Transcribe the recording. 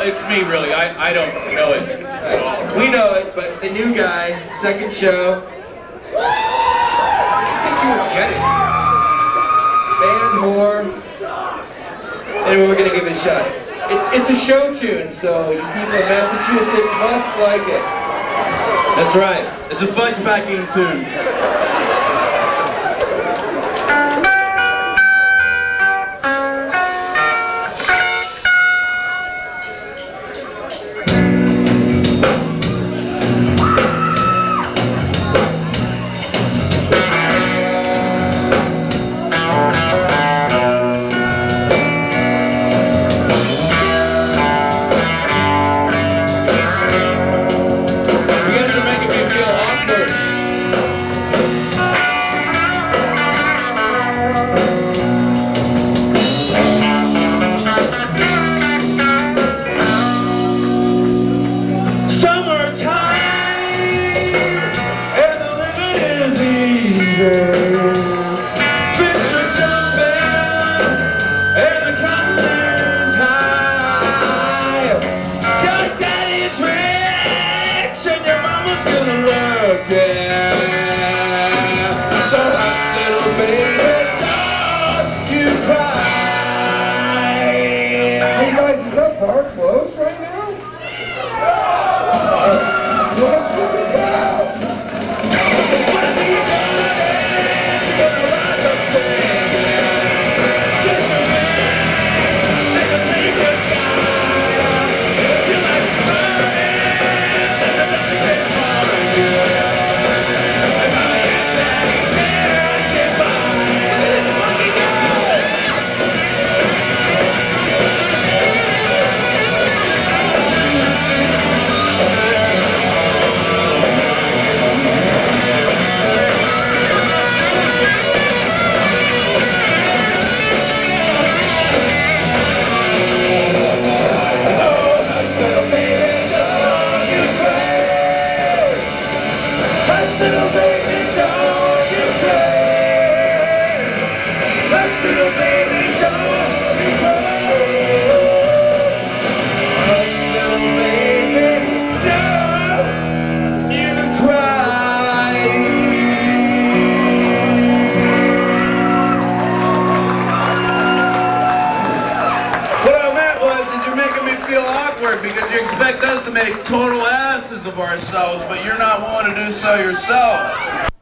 it's me, really. I don't know it at all. We know it, but the new guy, second show. I think you would get it. Band whore. Anyway, we're gonna give it a shot. It's a show tune, so you people in Massachusetts must like it. That's right. It's a fudge-packing tune. Close right now? Let's fucking go out. Because you expect us to make total asses of ourselves, but you're not willing to do so yourselves.